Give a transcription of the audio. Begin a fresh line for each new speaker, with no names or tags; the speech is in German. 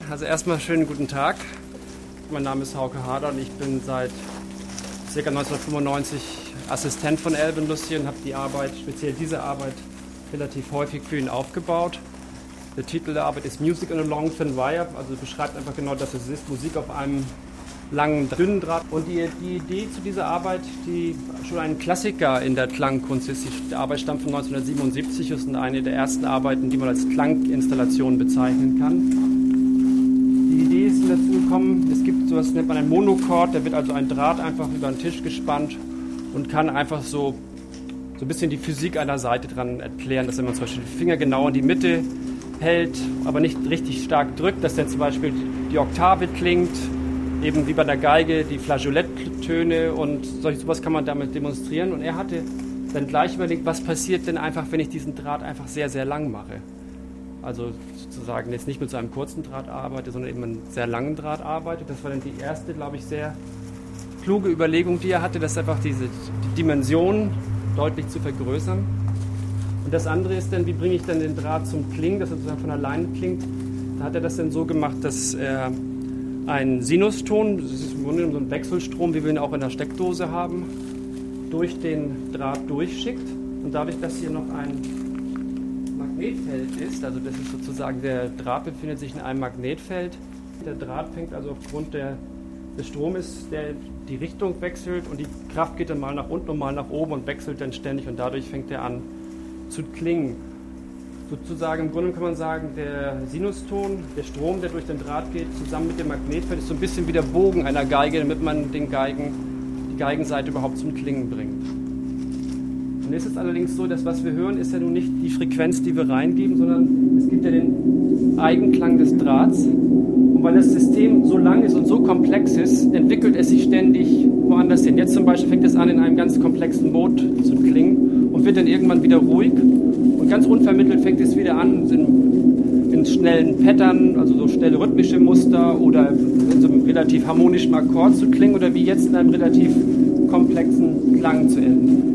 Also erstmal schönen guten Tag. Mein Name ist Hauke Hader und ich bin seit ca. 1995 Assistent von Alvin Lucier und habe die Arbeit, speziell diese Arbeit, relativ häufig für ihn aufgebaut. Der Titel der Arbeit ist Music on a Long Thin Wire, also beschreibt einfach genau, dass es ist, Musik auf einem langen, dünnen Draht. Und die Idee zu dieser Arbeit, die schon ein Klassiker in der Klangkunst ist, die Arbeit stammt von 1977, ist eine der ersten Arbeiten, die man als Klanginstallation bezeichnen kann. Die Idee ist dazu gekommen, es gibt sowas, nennt man einen Monochord, da wird also ein Draht einfach über den Tisch gespannt und kann einfach so ein bisschen die Physik einer Seite dran erklären, dass wenn man zum Beispiel die Finger genau in die Mitte hält, aber nicht richtig stark drückt, dass dann zum Beispiel die Oktave klingt, eben wie bei der Geige, die Flageoletttöne und sowas kann man damit demonstrieren. Und er hatte dann gleich überlegt, was passiert denn einfach, wenn ich diesen Draht einfach sehr, sehr lang mache. Also sozusagen jetzt nicht mit so einem kurzen Draht arbeite, sondern eben einen sehr langen Draht arbeite. Das war dann die erste, glaube ich, sehr kluge Überlegung, die er hatte, das einfach die Dimension deutlich zu vergrößern. Und das andere ist dann, wie bringe ich dann den Draht zum Klingen, dass er sozusagen von alleine klingt. Da hat er das dann so gemacht, dass er einen Sinuston, das ist im Grunde so ein Wechselstrom, wie wir ihn auch in der Steckdose haben, durch den Draht durchschickt. Und dadurch, dass hier noch ein Magnetfeld ist, also das ist sozusagen, der Draht befindet sich in einem Magnetfeld. Der Draht fängt also aufgrund des Stromes, der die Richtung wechselt und die Kraft geht dann mal nach unten und mal nach oben und wechselt dann ständig und dadurch fängt er an zu klingen. Sozusagen im Grunde kann man sagen, der Sinuston, der Strom, der durch den Draht geht, zusammen mit dem Magnetfeld, ist so ein bisschen wie der Bogen einer Geige, damit man die Geigenseite überhaupt zum Klingen bringt. Und jetzt ist es allerdings so, dass was wir hören, ist ja nun nicht die Frequenz, die wir reingeben, sondern es gibt ja den Eigenklang des Drahts. Und weil das System so lang ist und so komplex ist, entwickelt es sich ständig woanders hin. Jetzt zum Beispiel fängt es an, in einem ganz komplexen Mode zu klingen und wird dann irgendwann wieder ruhig. Und ganz unvermittelt fängt es wieder an, in schnellen Pattern, also so schnelle rhythmische Muster oder in so einem relativ harmonischen Akkord zu klingen oder wie jetzt in einem relativ komplexen Klang zu enden.